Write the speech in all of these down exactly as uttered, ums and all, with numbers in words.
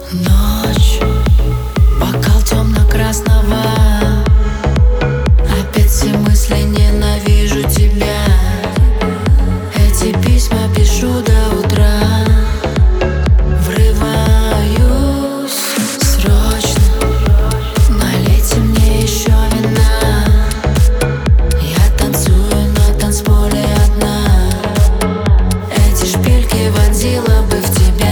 Ночь, бокал темно-красного. Опять все мысли, ненавижу тебя. Эти письма пишу до утра. Врываюсь срочно, налейте мне еще вина. Я танцую на танцполе одна. Эти шпильки вонзила бы в тебя.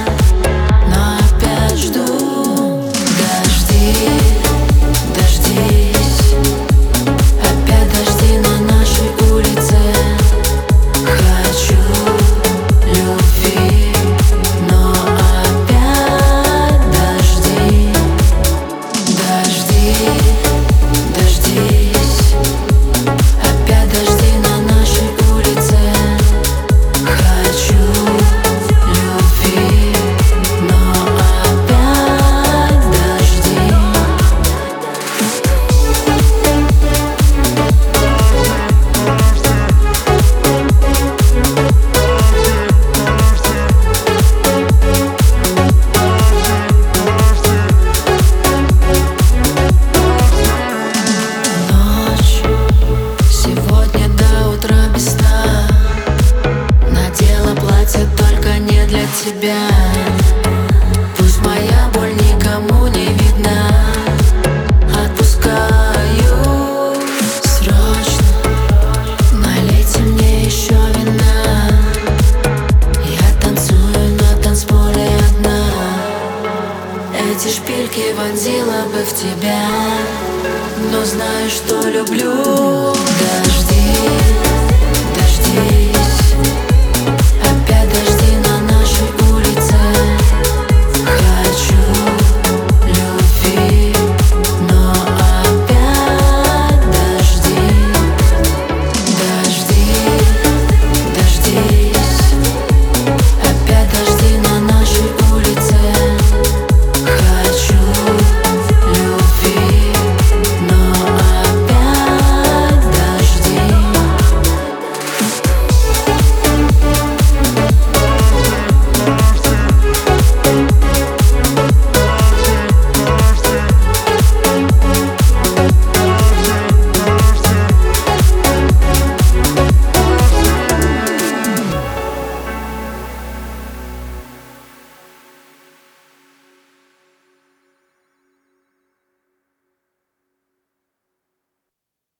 Тебя. Пусть моя боль никому не видна. Отпускаю срочно, налейте мне еще вина. Я танцую на танцполе одна. Эти шпильки вонзила бы в тебя, но знаю, что люблю. Дожди, дожди.